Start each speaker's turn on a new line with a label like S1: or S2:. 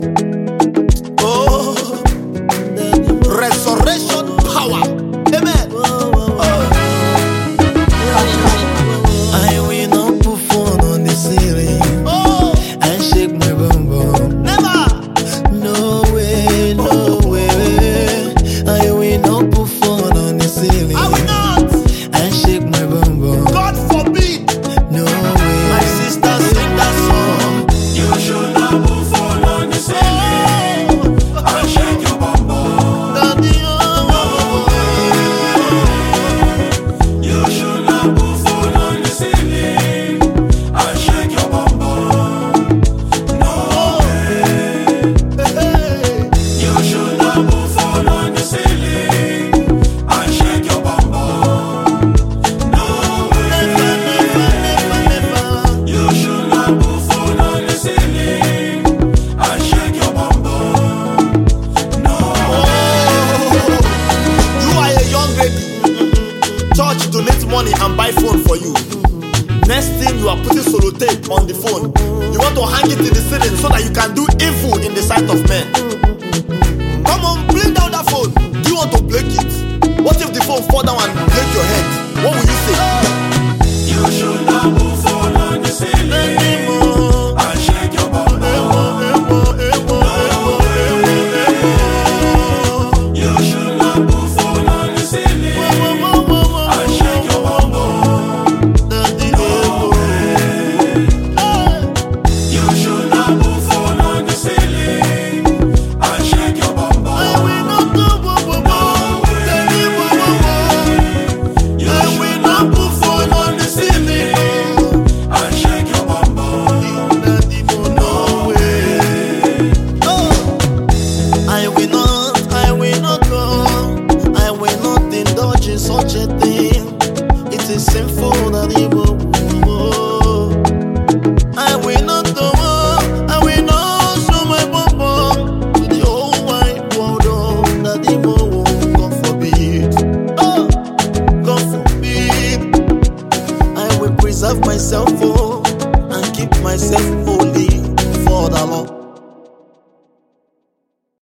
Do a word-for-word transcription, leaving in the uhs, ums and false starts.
S1: Oh, resurrection power. Amen. Oh.
S2: I will not put phone on the ceiling
S1: Oh,
S2: and shake my bum bum.
S1: never.
S2: No way, no way. I will not put phone on the ceiling
S1: I will not.
S2: and shake my bum bum.
S1: God forbid.
S2: No way.
S1: My sister sing that song.
S3: You should not put phone on the ceiling and shake your bum bum.
S1: Daddy, oh.
S3: You should not put phone on the ceiling and shake your bum bum. No way.
S1: Hey.
S3: You should not put phone on the ceiling and shake your bum bum. No way. You should not put phone on the ceiling and shake your bum bum. No way.
S1: You are a young lady. Church donate money and buy phone for you. Next thing, you are putting solo tape on the phone. You want to hang it in the ceiling so that you can do evil in the sight of men. Come on, bring down that phone. Do you want to break it? What if the phone fall down and break your head? What will you say?
S3: You should not put phone on the ceiling and shake your bum bum. You should not put phone on the ceiling and shake your bum bum. No way. You should not put phone on the ceiling and shake your bum bum. You should not put phone on the ceiling and shake your bum bum. No way.
S2: I will not, I will not go. I will not indulge in such a thing. It is sinful that evil. I will not go. I will not show my bum bum to the whole wide world. Oh, that evil, God forbid. Oh, God forbid. I will preserve myself, oh, and keep myself holy for the Lord.